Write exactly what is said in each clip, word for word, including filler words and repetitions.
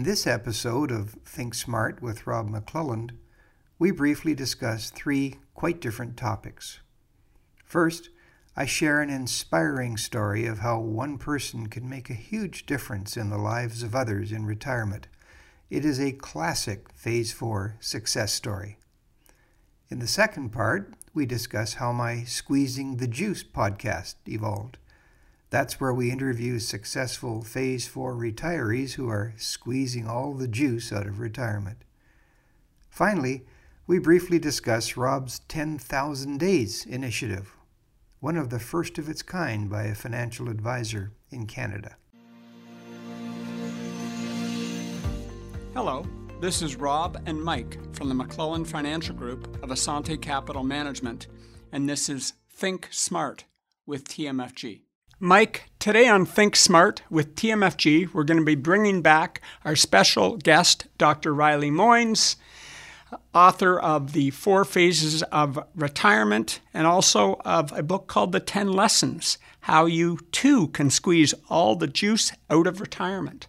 In this episode of Think Smart with Rob McClelland, we briefly discuss three quite different topics. First, I share an inspiring story of how one person can make a huge difference in the lives of others in retirement. It is a classic Phase four success story. In the second part, we discuss how my Squeezing the Juice podcast evolved. That's where we interview successful Phase four retirees who are squeezing all the juice out of retirement. Finally, we briefly discuss Rob's ten thousand Days initiative, one of the first of its kind by a financial advisor in Canada. Hello, this is Rob and Mike from the McClelland Financial Group of Asante Capital Management, and this is Think Smart with T M F G. Mike, today on Think Smart with T M F G, we're going to be bringing back our special guest, Doctor Riley Moynes, author of The Four Phases of Retirement and also of a book called The Ten Lessons, How You Too Can Squeeze All the Juice Out of Retirement.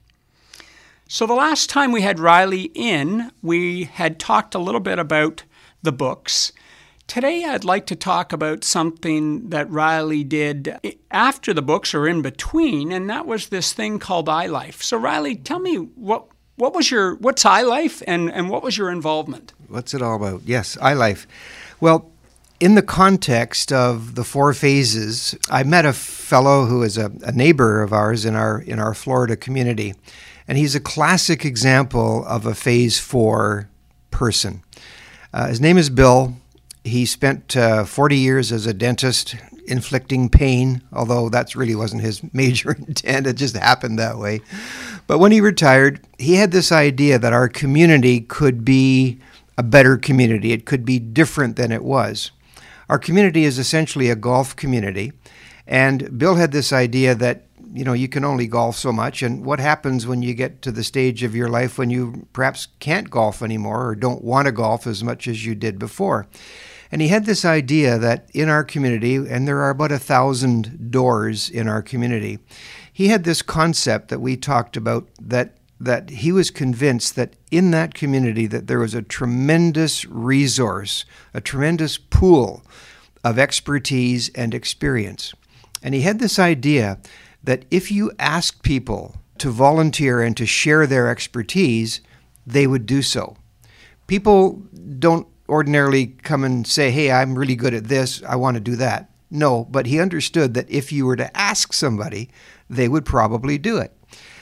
So the last time we had Riley in, we had talked a little bit about the books. Today I'd like to talk about something that Riley did after the books or in between, and that was this thing called iLife. So Riley, tell me what what was your what's iLife and, and what was your involvement? What's it all about? Yes, iLife. Well, in the context of the four phases, I met a fellow who is a, a neighbor of ours in our in our Florida community, and he's a classic example of a Phase four person. Uh, his name is Bill. He spent uh, forty years as a dentist inflicting pain, although that really wasn't his major intent. It just happened that way. But when he retired, he had this idea that our community could be a better community. It could be different than it was. Our community is essentially a golf community, and Bill had this idea that, you know, you can only golf so much, and what happens when you get to the stage of your life when you perhaps can't golf anymore or don't want to golf as much as you did before. And he had this idea that in our community, and there are about a thousand doors in our community, he had this concept that we talked about that that he was convinced that in that community that there was a tremendous resource, a tremendous pool of expertise and experience. And he had this idea that if you asked people to volunteer and to share their expertise, they would do so. People don't ordinarily come and say, hey, I'm really good at this, I want to do that. No, but he understood that if you were to ask somebody, they would probably do it.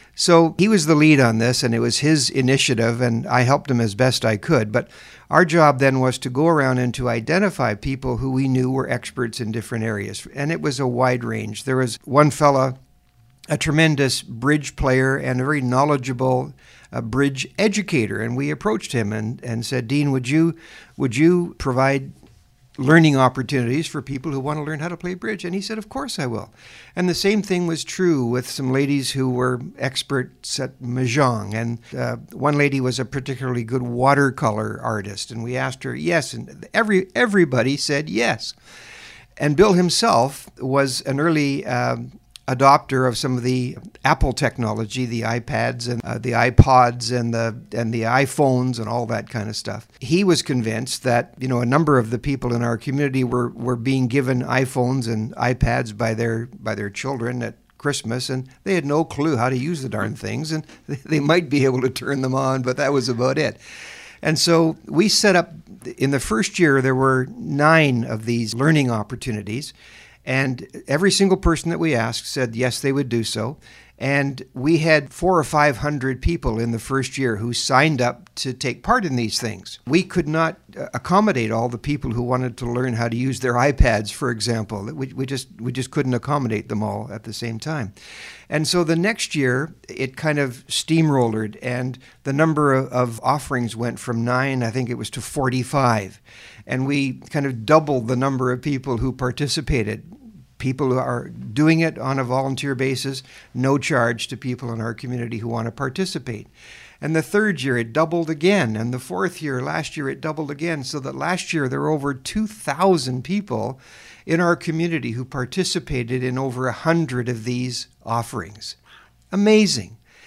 So he was the lead on this, and it was his initiative, and I helped him as best I could. But our job then was to go around and to identify people who we knew were experts in different areas. And it was a wide range. There was one fella, a tremendous bridge player and a very knowledgeable uh, bridge educator. And we approached him and, and said, Dean, would you would you provide learning opportunities for people who want to learn how to play bridge? And he said, of course I will. And the same thing was true with some ladies who were experts at Mahjong. And uh, one lady was a particularly good watercolor artist. And we asked her, yes. And every everybody said yes. And Bill himself was an early um, adopter of some of the Apple technology, the iPads and uh, the iPods and the and the iPhones and all that kind of stuff. He was convinced that, you know, a number of the people in our community were, were being given iPhones and iPads by their by their children at Christmas, and they had no clue how to use the darn things, and they might be able to turn them on, but that was about it. And so we set up, in the first year, there were nine of these learning opportunities. And every single person that we asked said yes, they would do so. And we had four or five hundred people in the first year who signed up to take part in these things. We could not accommodate all the people who wanted to learn how to use their iPads, for example. We, we just we just couldn't accommodate them all at the same time. And so the next year, it kind of steamrollered, and the number of, of offerings went from nine, I think it was, to forty-five. And we kind of doubled the number of people who participated. People who are doing it on a volunteer basis, no charge to people in our community who want to participate. And the third year, it doubled again. And the fourth year, last year, it doubled again. So that last year, there were over two thousand people in our community who participated in over one hundred of these offerings. Amazing.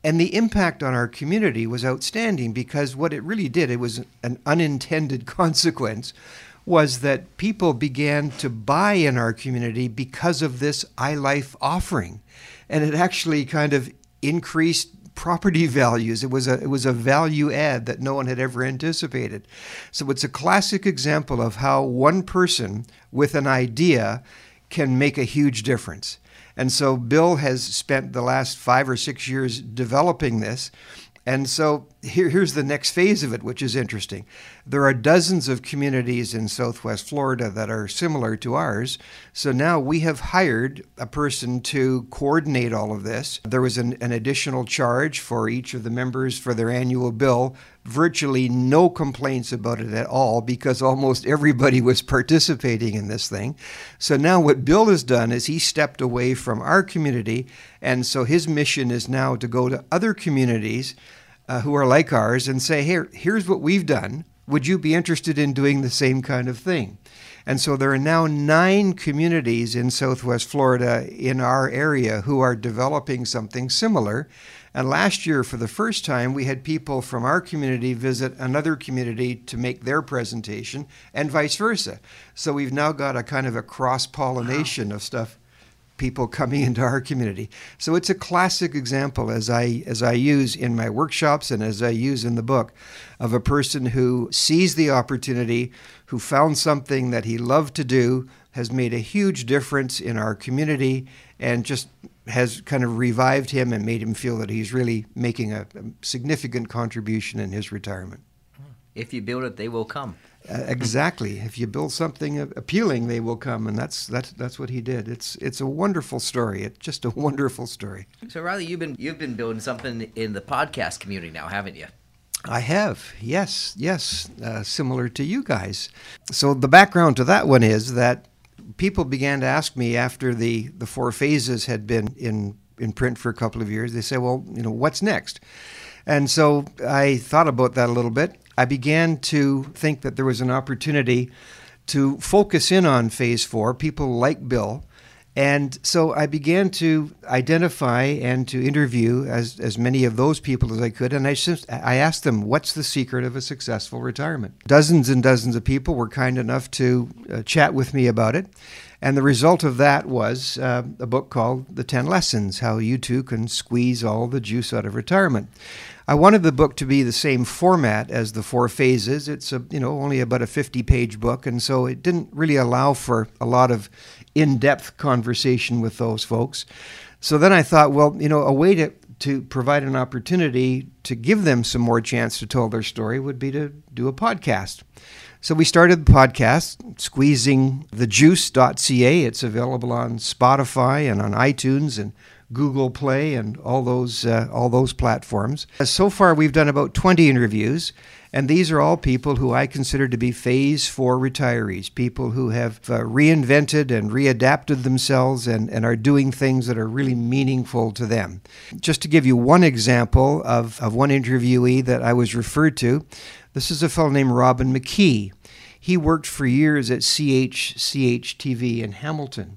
And the impact on our community was outstanding because what it really did, it was an unintended consequence, was that people began to buy in our community because of this iLife offering. And it actually kind of increased property values. It was a it was a value add that no one had ever anticipated. So it's a classic example of how one person with an idea can make a huge difference. And so Bill has spent the last five or six years developing this. And so here, here's the next phase of it, which is interesting. There are dozens of communities in Southwest Florida that are similar to ours. So now we have hired a person to coordinate all of this. There was an, an additional charge for each of the members for their annual bill. Virtually no complaints about it at all because almost everybody was participating in this thing. So now what Bill has done is he stepped away from our community, and so his mission is now to go to other communities uh, who are like ours and say, here, here's what we've done. Would you be interested in doing the same kind of thing? And so there are now nine communities in Southwest Florida in our area who are developing something similar. And last year, for the first time, we had people from our community visit another community to make their presentation, and vice versa. So we've now got a kind of a cross-pollination wow. of stuff, people coming into our community. So it's a classic example, as I as I use in my workshops and as I use in the book, of a person who sees the opportunity, who found something that he loved to do, has made a huge difference in our community, and just has kind of revived him and made him feel that he's really making a, a significant contribution in his retirement. If you build it, they will come. Uh, exactly. If you build something appealing, they will come, and that's that's that's what he did. It's it's a wonderful story. It's just a wonderful story. So Riley, you've been you've been building something in the podcast community now, haven't you? I have, yes, yes, uh, similar to you guys. So the background to that one is that people began to ask me after the, the four phases had been in, in print for a couple of years. They say, well, you know, what's next? And so I thought about that a little bit. I began to think that there was an opportunity to focus in on phase four, people like Bill. And so I began to identify and to interview as, as many of those people as I could. And I just, I asked them, what's the secret of a successful retirement? Dozens and dozens of people were kind enough to uh, chat with me about it. And the result of that was uh, a book called The ten Lessons, How You Too Can Squeeze All the Juice Out of Retirement. I wanted the book to be the same format as the four phases. It's a, you know, only about a fifty-page book, and so it didn't really allow for a lot of in-depth conversation with those folks. So then I thought, well, you know, a way to, to provide an opportunity to give them some more chance to tell their story would be to do a podcast. So we started the podcast, squeezing the juice dot c a. It's available on Spotify and on iTunes and Google Play and all those uh, all those platforms. So far, we've done about twenty interviews, and these are all people who I consider to be phase four retirees, people who have uh, reinvented and readapted themselves and, and are doing things that are really meaningful to them. Just to give you one example of, of one interviewee that I was referred to, this is a fellow named Robin McKee. He worked for years at C H C H T V in Hamilton.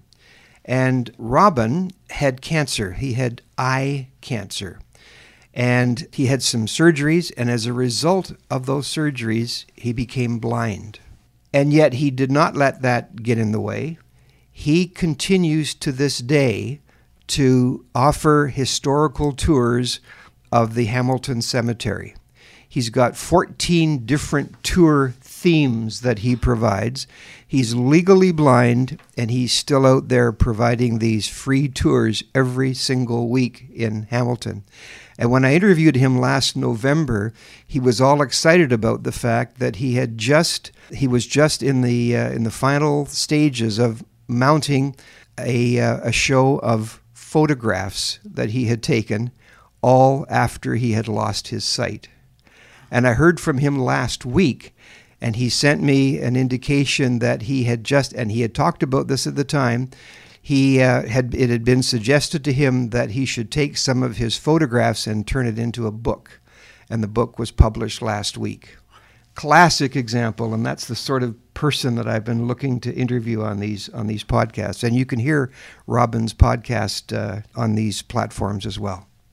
And Robin had cancer. He had eye cancer. And he had some surgeries, and as a result of those surgeries, he became blind. And yet he did not let that get in the way. He continues to this day to offer historical tours of the Hamilton Cemetery. He's got fourteen different tour themes that he provides. He's legally blind, and he's still out there providing these free tours every single week in Hamilton. And when I interviewed him last November, he was all excited about the fact that he had just he was just in the uh, in the final stages of mounting a uh, a show of photographs that he had taken, all after he had lost his sight. And I heard from him last week, and he sent me an indication that he had just, and he had talked about this at the time, he uh, had it had been suggested to him that he should take some of his photographs and turn it into a book. And the book was published last week. Classic example, and that's the sort of person that I've been looking to interview on these on these podcasts. And you can hear Robin's podcast uh, on these platforms as well.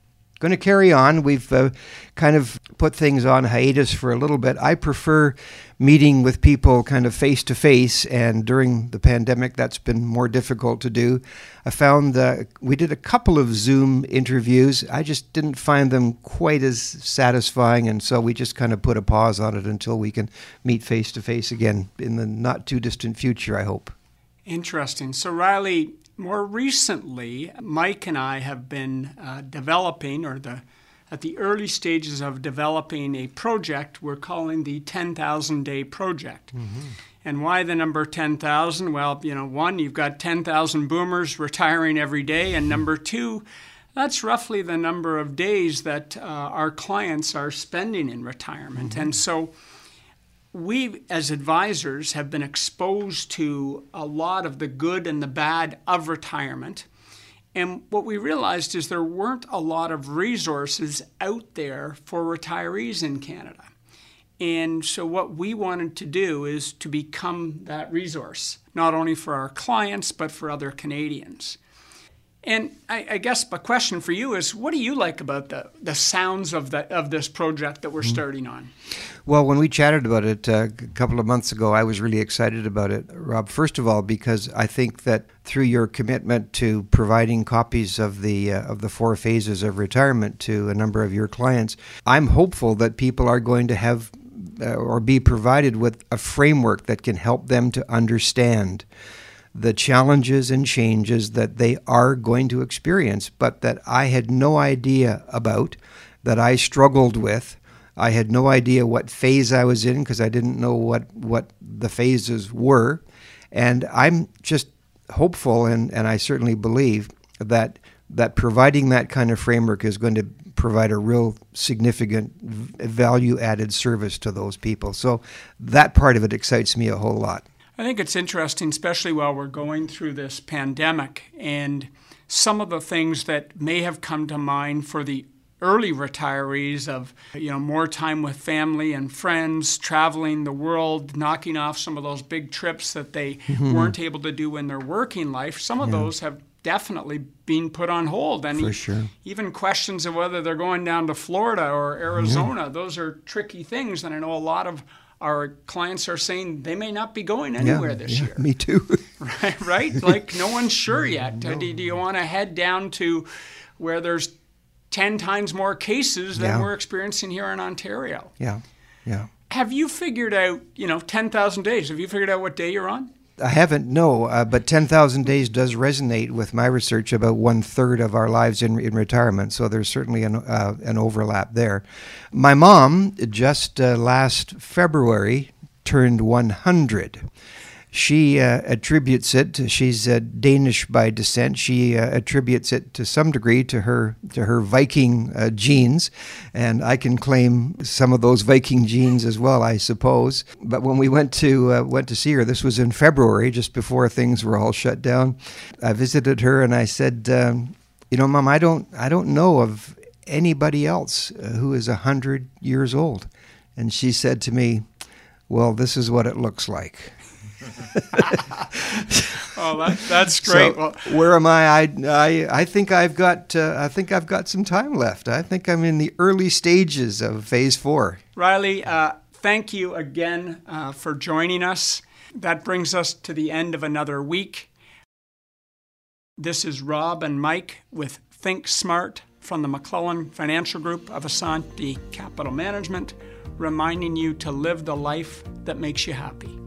going to carry on. We've uh, kind of put things on hiatus for a little bit. I prefer meeting with people kind of face to face, and during the pandemic, that's been more difficult to do. I found that we did a couple of Zoom interviews. I just didn't find them quite as satisfying, and so we just kind of put a pause on it until we can meet face to face again in the not too distant future, I hope. Interesting. So, Riley, more recently, Mike and I have been uh, developing, or the at the early stages of developing a project we're calling the ten thousand Day Project. Mm-hmm. And why the number ten thousand? Well, you know, one, you've got ten thousand boomers retiring every day, and number two, that's roughly the number of days that uh, our clients are spending in retirement. Mm-hmm. And so we, as advisors, have been exposed to a lot of the good and the bad of retirement. And what we realized is there weren't a lot of resources out there for retirees in Canada. And so what we wanted to do is to become that resource, not only for our clients, but for other Canadians. And I, I guess my question for you is, what do you like about the, the sounds of the, of this project that we're mm-hmm. starting on? Well, when we chatted about it uh, a couple of months ago, I was really excited about it, Rob. First of all, because I think that through your commitment to providing copies of the uh, of the four phases of retirement to a number of your clients, I'm hopeful that people are going to have uh, or be provided with a framework that can help them to understand the challenges and changes that they are going to experience, but that I had no idea about, that I struggled with. I had no idea what phase I was in because I didn't know what, what the phases were. And I'm just hopeful, and, and I certainly believe that that providing that kind of framework is going to provide a real significant value-added service to those people. So that part of it excites me a whole lot. I think it's interesting, especially while we're going through this pandemic, and some of the things that may have come to mind for the early retirees of, you know, more time with family and friends, traveling the world, knocking off some of those big trips that they mm-hmm. weren't able to do in their working life. Some of yeah. those have definitely been put on hold. And For sure. even questions of whether they're going down to Florida or Arizona, yeah. those are tricky things. And I know a lot of our clients are saying they may not be going anywhere yeah, this yeah, year. Me too. right, right? Like no one's sure yet. No. Do, do you want to head down to where there's ten times more cases than yeah. we're experiencing here in Ontario? Yeah, yeah. Have you figured out, you know, ten thousand days? Have you figured out what day you're on? I haven't, no, uh, but ten thousand days does resonate with my research about one-third of our lives in, in retirement, so there's certainly an, uh, an overlap there. My mom, just uh, last February, turned one hundred. She uh, attributes it, she's uh, Danish by descent, she uh, attributes it to some degree to her to her Viking uh, genes, and I can claim some of those Viking genes as well, I suppose. But when we went to uh, went to see her, this was in February, just before things were all shut down, I visited her and I said, um, you know, Mom, I don't, I don't know of anybody else uh, who is one hundred years old. And she said to me, well, this is what it looks like. Oh, that, that's great. So, well, where am I? I, I, I think I've got. Uh, I think I've got some time left. I think I'm in the early stages of phase four. Riley, uh, thank you again uh, for joining us. That brings us to the end of another week. This is Rob and Mike with Think Smart from the McClellan Financial Group of Assante Capital Management, reminding you to live the life that makes you happy.